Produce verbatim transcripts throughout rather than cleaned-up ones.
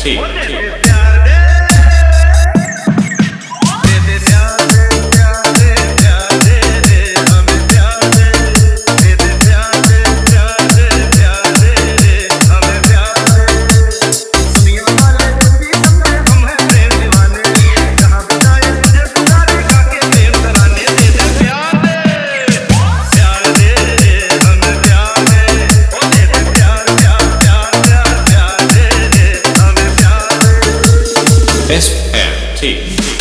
T. S M T.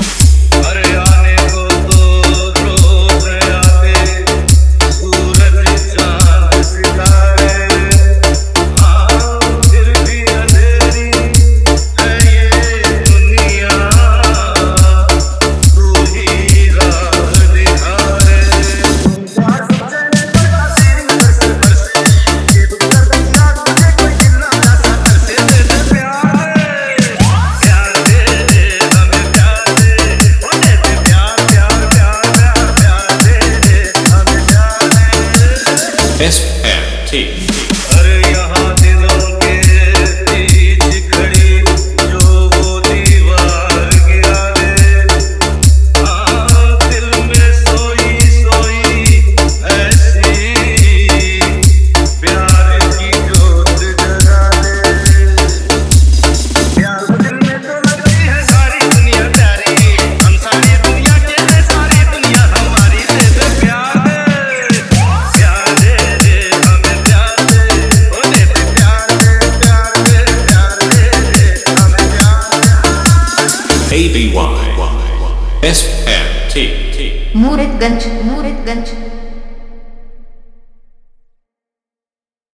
S M T. अरे यहाँ दिलों के बीच खड़ी जो वो दीवार गिरा दे, हाँ दिल में सोई सोई ऐसी प्यार की जोत जगा दे। प्यार दिल में तो लगती है सारी दुनिया प्यारी, हम सारी दुनिया के हैं, सारी दुनिया हमारी। दे दे प्यार दे प्यार दे A B Y S M T. Muratganj Muratganj